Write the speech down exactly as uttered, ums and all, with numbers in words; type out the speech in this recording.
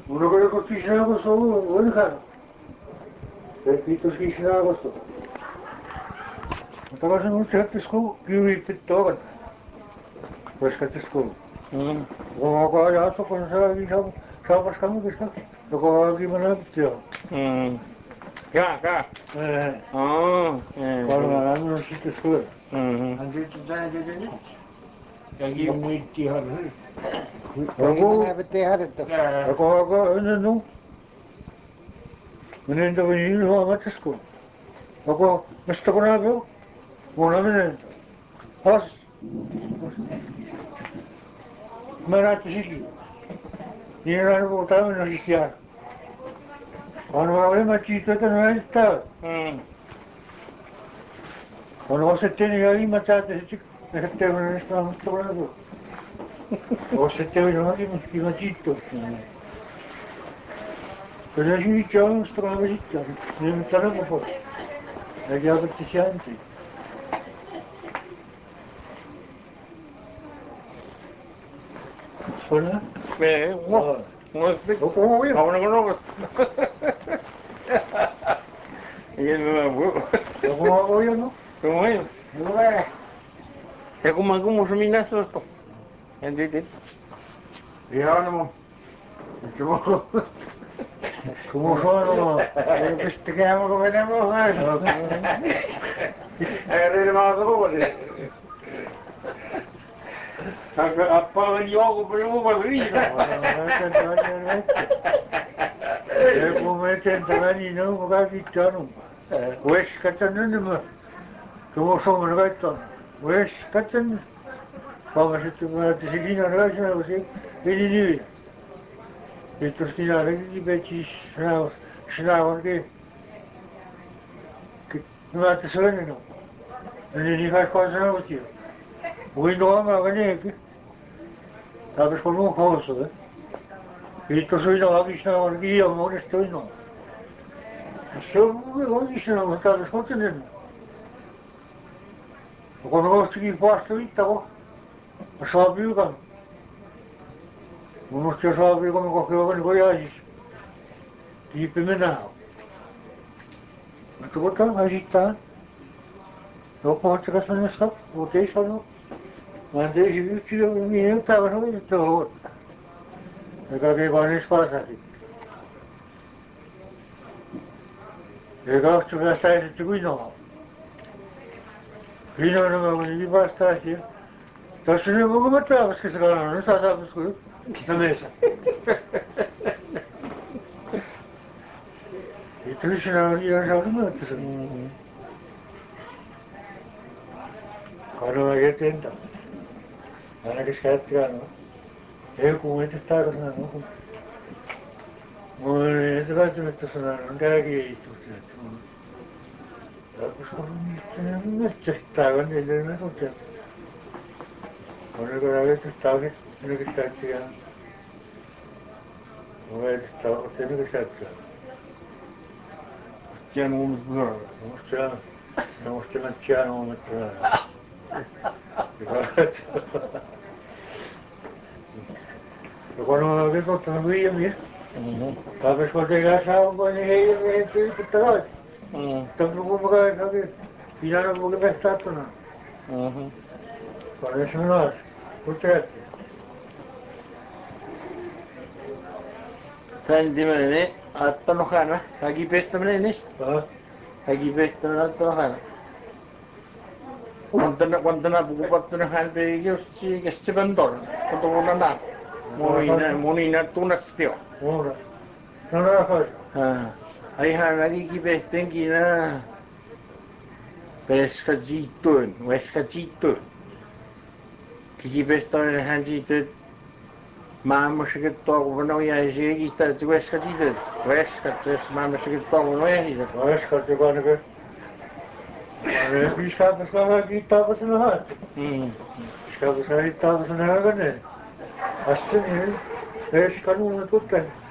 Uno creo que Kishinako so one karo. Repito Kishinako so. Тогава се научи тиско кюви питтоган. Веска тиско. Мм. Гога я со кон са ви сам сам скам веска. Гога ги мана питтё. Мм. Ja, ja. Э. Oh. Калма ан си тиско. Мм. Ан dit zijn dit niet. Яги муити хар. Гого битээ хараад. Гога эн ну. Менен да ви ну ама тиско. Гога мстагонабо. Монамне. Ас. Маратишики. Ира работала на листьях. Он во время чистого не стал. Мм. Он во все тени я им отчасти чик. Это не стало сторону. Во все тени я им им чисто. Когда же ничего сторону чисто. Не стало по. Я бы тисянти. Что? 네, 뭐, 뭐, 어, 어, 나오는 건 없어. 이게 뭐, 어, 어, 어, 뭐예요? Hoe? É como como os minas esto. ¿Entiendes? Я ну. Чего? Кому что? Besteken we met hem over. Helemaal door. Apaga el yogo, pero no va a venir. Я помню, тогда не ну, как и тяну. Весь катан не мы. Кому что мы говорим? Весь катан. Помнишь, ты мы это сидим на районе, уже или не? И то скина ради бечи шнау, шнау ке. Ну это сегодня ну. Не не как кожа уйти. Вы дома гонеки. А без кому холосу, да? И то сегодня логично, он и я может что ино. Все логично, вот так что не. Он ростки поставить того. Шабюган. Он что шабюган как его не боялись. И поменял. Это вот там ажита. Но помните, как он сказал? Вот и что. Андрей живет, не там, что это вот. Это как его не спасали. Я как что оставить это вино. Вино на мою не поставить. То что не могу матавать, сказал, ну сразу скажу. На месте. И трещина я жалко это. Когда я тента. Она que скатка, ну. Eu com ele está não. Mas это vai ser это não дорогие тут. Так что не читаю, не не тут. Он говорит, что ставит, не кстати. Он говорит, что это не кстати. Тяну взор. Ну что? Ну что на тяну мы туда. Cuando vi que te vi bien, sabes cuando ya sabes cuando ya es el petróleo. Tampoco me cae que ya no puedo estar tú no. Por eso no, usted. Sen dimene atta no kana. Hagi pestamene nis. Ah, Hagi pestamene atta no kana. Quando na quando na buku patto na kan pe yo si ke se bandor. Quando na na. Monina monina tunastio. ahora. No no no. Ah. Ai ha lagi ki pestengi na. Pescadito, pescadito. Que pestamene hanjito. Mama się to no ja jeżeli to jest łezka dzidy, łezka to jest mama się to no ja idę. Łezka to pan wie. Ale piszka posłała gita posłała. Hmm. Piszka posłała gita posłała nie. A co nie? Łezka no to tutaj.